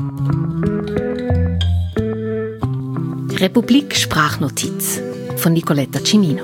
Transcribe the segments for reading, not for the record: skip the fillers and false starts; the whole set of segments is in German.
Republik Sprachnotiz von Nicoletta Cimino.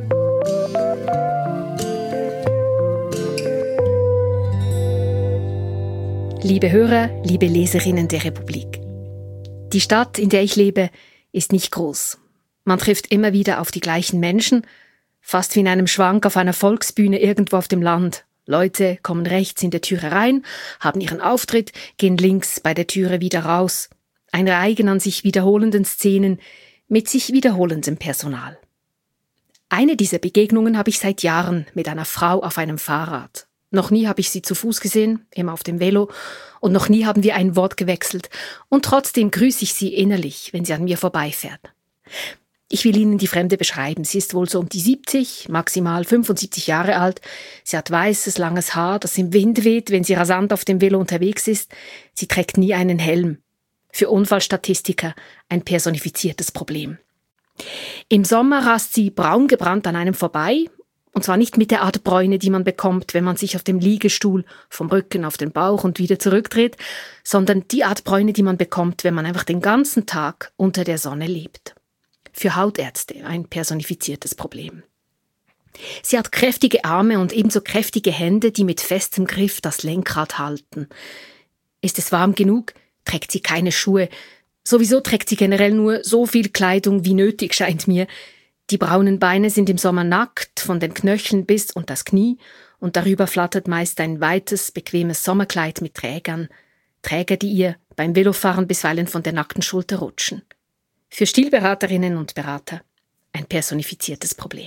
Liebe Hörer, liebe Leserinnen der Republik. Die Stadt, in der ich lebe, ist nicht groß. Man trifft immer wieder auf die gleichen Menschen, fast wie in einem Schwank auf einer Volksbühne irgendwo auf dem Land. Leute kommen rechts in der Türe rein, haben ihren Auftritt, gehen links bei der Türe wieder raus. Ein Reigen an sich wiederholenden Szenen mit sich wiederholendem Personal. Eine dieser Begegnungen habe ich seit Jahren mit einer Frau auf einem Fahrrad. Noch nie habe ich sie zu Fuß gesehen, immer auf dem Velo, und noch nie haben wir ein Wort gewechselt. Und trotzdem grüße ich sie innerlich, wenn sie an mir vorbeifährt. Ich will Ihnen die Fremde beschreiben. Sie ist wohl so um die 70, maximal 75 Jahre alt. Sie hat weißes, langes Haar, das im Wind weht, wenn sie rasant auf dem Velo unterwegs ist. Sie trägt nie einen Helm. Für Unfallstatistiker ein personifiziertes Problem. Im Sommer rast sie braun gebrannt an einem vorbei. Und zwar nicht mit der Art Bräune, die man bekommt, wenn man sich auf dem Liegestuhl vom Rücken auf den Bauch und wieder zurückdreht, sondern die Art Bräune, die man bekommt, wenn man einfach den ganzen Tag unter der Sonne lebt. Für Hautärzte ein personifiziertes Problem. Sie hat kräftige Arme und ebenso kräftige Hände, die mit festem Griff das Lenkrad halten. Ist es warm genug, trägt sie keine Schuhe. Sowieso trägt sie generell nur so viel Kleidung wie nötig, scheint mir. Die braunen Beine sind im Sommer nackt, von den Knöcheln bis und das Knie, und darüber flattert meist ein weites, bequemes Sommerkleid mit Trägern. Träger, die ihr beim Velofahren bisweilen von der nackten Schulter rutschen. Für Stilberaterinnen und Berater ein personifiziertes Problem.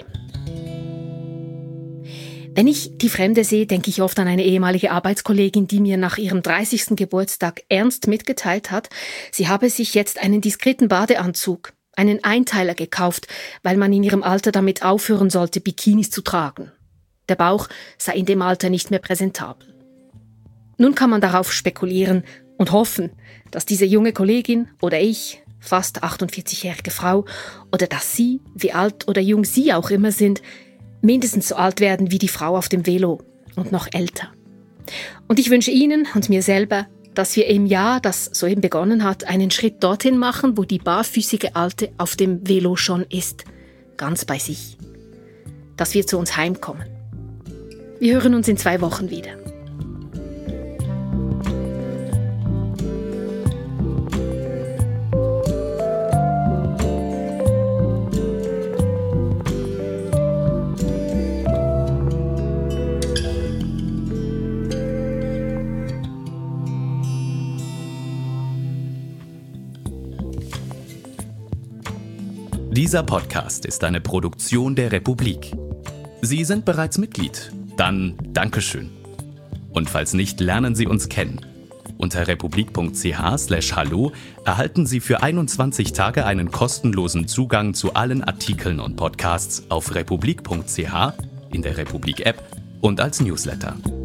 Wenn ich die Fremde sehe, denke ich oft an eine ehemalige Arbeitskollegin, die mir nach ihrem 30. Geburtstag ernst mitgeteilt hat, sie habe sich jetzt einen diskreten Badeanzug, einen Einteiler gekauft, weil man in ihrem Alter damit aufhören sollte, Bikinis zu tragen. Der Bauch sei in dem Alter nicht mehr präsentabel. Nun kann man darauf spekulieren und hoffen, dass diese junge Kollegin oder ich, fast 48-jährige Frau, oder dass Sie, wie alt oder jung Sie auch immer sind, mindestens so alt werden wie die Frau auf dem Velo und noch älter. Und ich wünsche Ihnen und mir selber, dass wir im Jahr, das soeben begonnen hat, einen Schritt dorthin machen, wo die barfüßige Alte auf dem Velo schon ist, ganz bei sich. Dass wir zu uns heimkommen. Wir hören uns in 2 Wochen wieder. Dieser Podcast ist eine Produktion der Republik. Sie sind bereits Mitglied? Dann Dankeschön. Und falls nicht, lernen Sie uns kennen. Unter republik.ch/hallo erhalten Sie für 21 Tage einen kostenlosen Zugang zu allen Artikeln und Podcasts auf republik.ch, in der Republik-App und als Newsletter.